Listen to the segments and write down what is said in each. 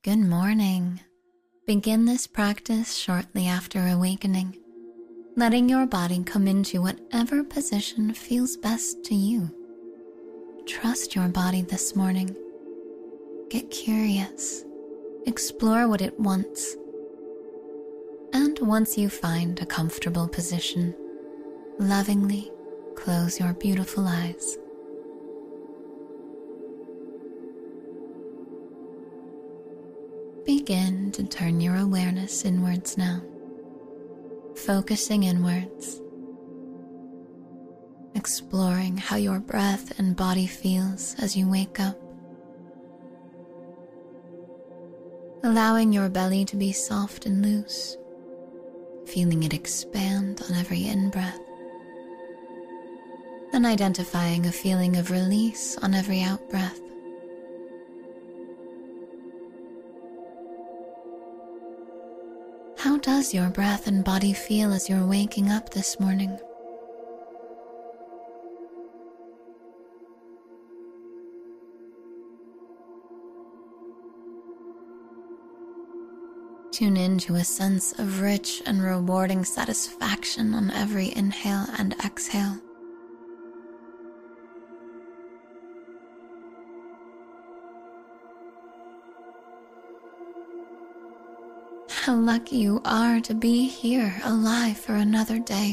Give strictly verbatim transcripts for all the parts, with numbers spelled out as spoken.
Good morning. Begin this practice shortly after awakening, letting your body come into whatever position feels best to you. Trust your body this morning. Get curious. Explore what it wants. And once you find a comfortable position, lovingly close your beautiful eyes. Begin to turn your awareness inwards now, focusing inwards, exploring how your breath and body feels as you wake up, allowing your belly to be soft and loose, feeling it expand on every in-breath, then identifying a feeling of release on every out-breath. How does your breath and body feel as you're waking up this morning? Tune into a sense of rich and rewarding satisfaction on every inhale and exhale. How lucky you are to be here alive for another day.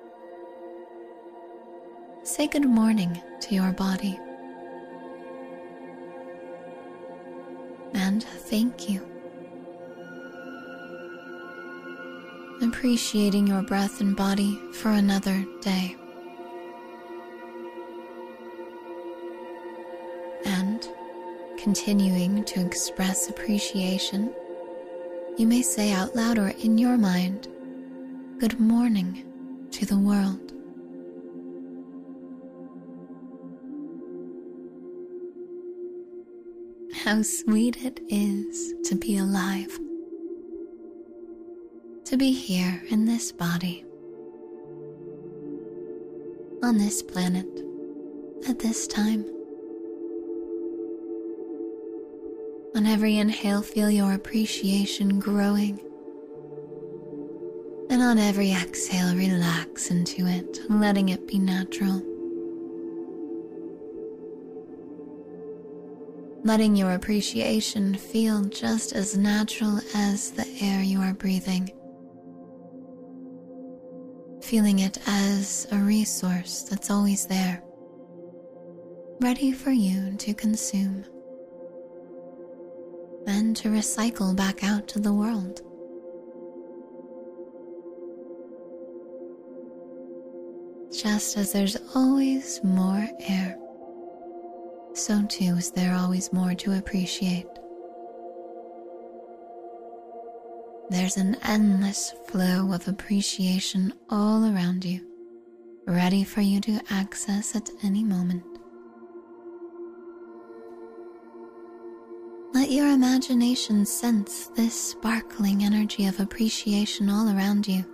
Say good morning to your body. And thank you. Appreciating your breath and body for another day. And continuing to express appreciation, you may say out loud or in your mind, good morning to the world. How sweet it is to be alive, to be here in this body, on this planet, at this time. On every inhale, feel your appreciation growing. And on every exhale, relax into it, letting it be natural. Letting your appreciation feel just as natural as the air you are breathing. Feeling it as a resource that's always there, ready for you to consume and to recycle back out to the world. Just as there's always more air, so too is there always more to appreciate. There's an endless flow of appreciation all around you, ready for you to access at any moment. Let your imagination sense this sparkling energy of appreciation all around you,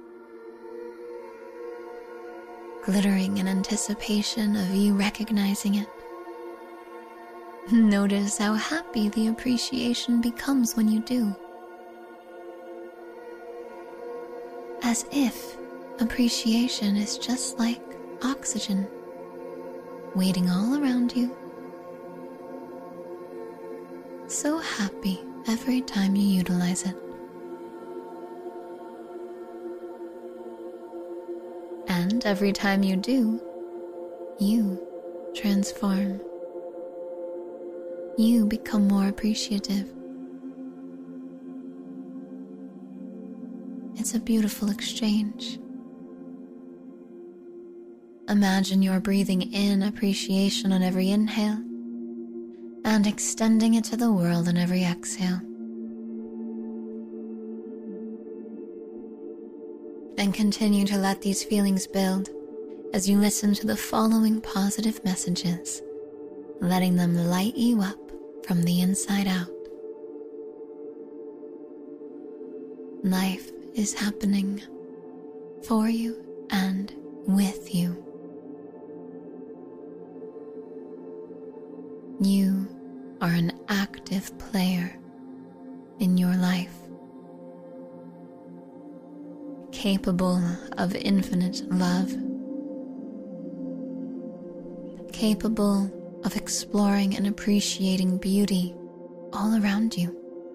glittering in anticipation of you recognizing it. Notice how happy the appreciation becomes when you do. As if appreciation is just like oxygen, waiting all around you. So happy every time you utilize it. And every time you do, you transform. You become more appreciative. It's a beautiful exchange. Imagine you're breathing in appreciation on every inhale and extending it to the world on every exhale. And continue to let these feelings build as you listen to the following positive messages, letting them light you up from the inside out. Life is happening for you and with you. You are an active player in your life, capable of infinite love, capable of exploring and appreciating beauty all around you,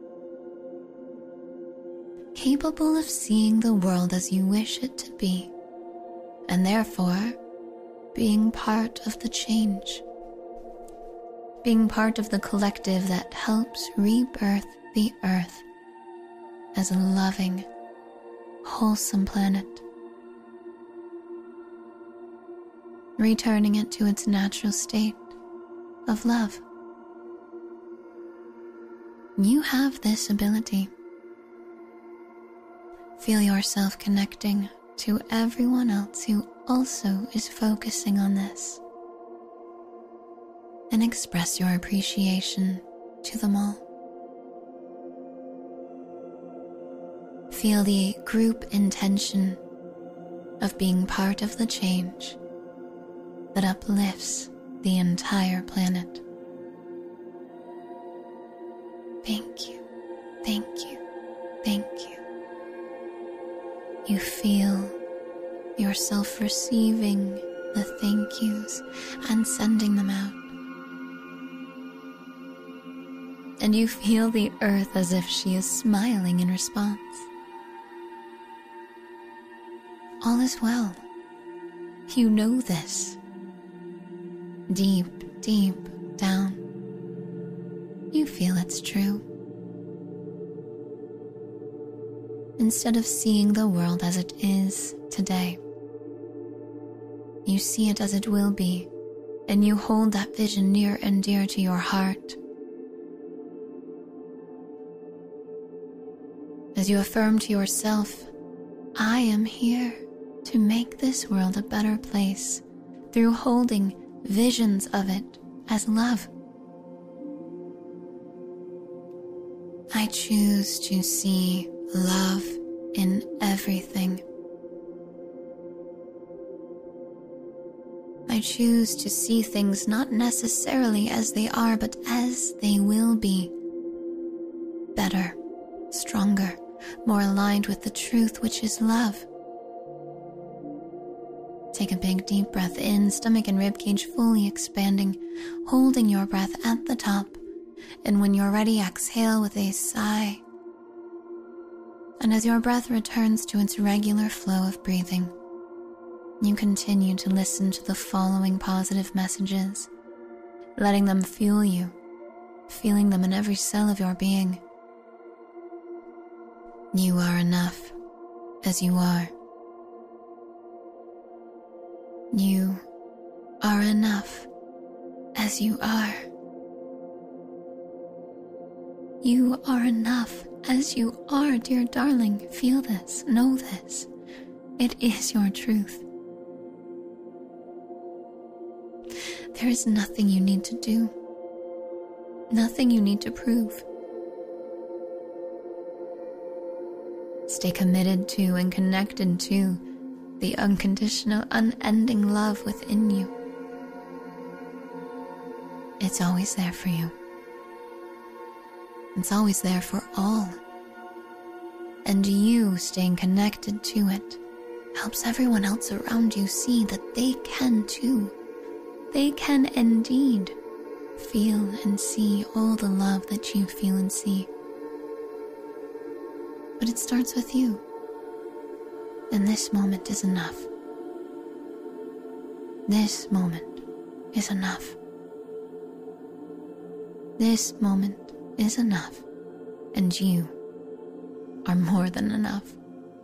capable of seeing the world as you wish it to be, and therefore being part of the change, being part of the collective that helps rebirth the earth as a loving, wholesome planet, returning it to its natural state of love. You have this ability. Feel yourself connecting to everyone else who also is focusing on this, and express your appreciation to them all. Feel the group intention of being part of the change that uplifts the entire planet. Thank you, thank you, thank you. You feel yourself receiving the thank yous and sending them out. And you feel the earth as if she is smiling in response. All is well. You know this. Deep, deep down, you feel it's true. Instead of seeing the world as it is today, you see it as it will be, and you hold that vision near and dear to your heart. As you affirm to yourself, I am here to make this world a better place through holding visions of it as love. I choose to see love in everything. I choose to see things not necessarily as they are, but as they will be. Better, stronger, more aligned with the truth, which is love. Take a big deep breath in, stomach and ribcage fully expanding, holding your breath at the top. And when you're ready, exhale with a sigh. And as your breath returns to its regular flow of breathing, you continue to listen to the following positive messages, letting them fuel you, feeling them in every cell of your being. You are enough as you are. You are enough as you are. You are enough as you are, dear darling. Feel this, know this. It is your truth. There is nothing you need to do, nothing you need to prove. Stay committed to and connected to the unconditional, unending love within you. It's always there for you. It's always there for all. And you staying connected to it helps everyone else around you see that they can too. They can indeed feel and see all the love that you feel and see. But it starts with you. And this moment is enough. This moment is enough. This moment is enough, and you are more than enough.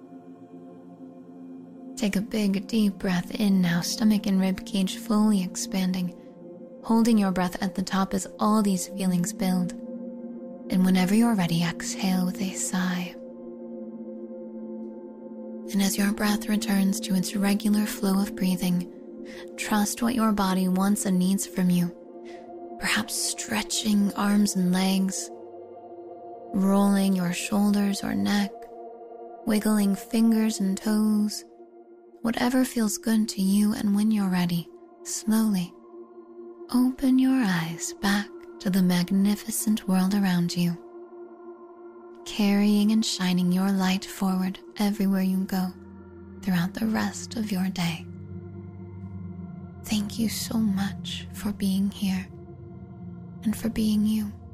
Take a big, deep breath in now, stomach and rib cage fully expanding, holding your breath at the top as all these feelings build. And whenever you're ready, exhale with a sigh. And as your breath returns to its regular flow of breathing, trust what your body wants and needs from you. Perhaps stretching arms and legs, rolling your shoulders or neck, wiggling fingers and toes, whatever feels good to you. And when you're ready, slowly open your eyes back to the magnificent world around you. carrying and shining your light forward everywhere you go throughout the rest of your day. Thank you so much for being here and for being you.